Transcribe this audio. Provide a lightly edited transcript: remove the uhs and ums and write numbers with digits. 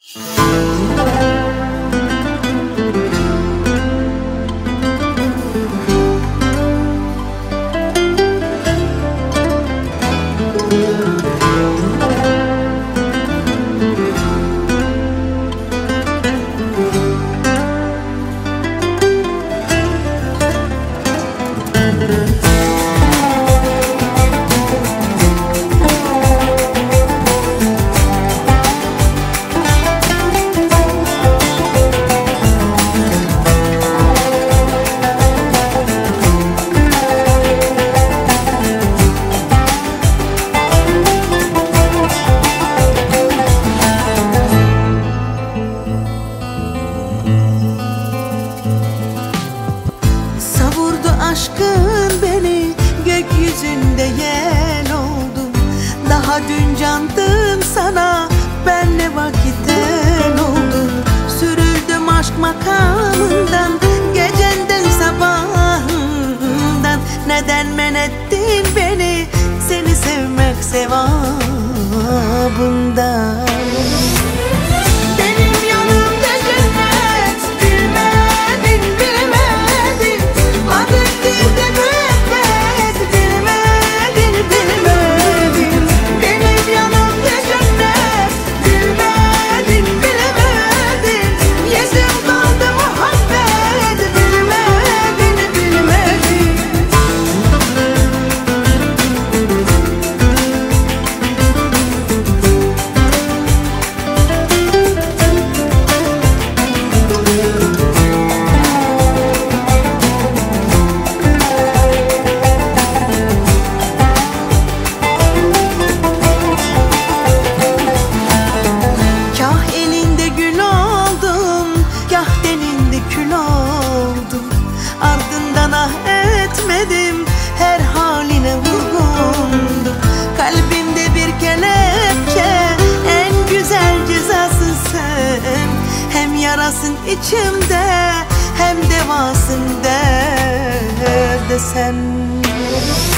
Aşkın beni gökyüzünde yel oldu. Daha dün candım sana, ben ne vakitten oldu. Sürüldüm aşk makamından, gecenden sabahından. Neden men ettin beni, seni sevmek sevabından. Ardından ah etmedim, her haline vurgundum. Kalbimde bir kelepçe, en güzel cezasın sen. Hem yarasın içimde, hem devasın derde sen.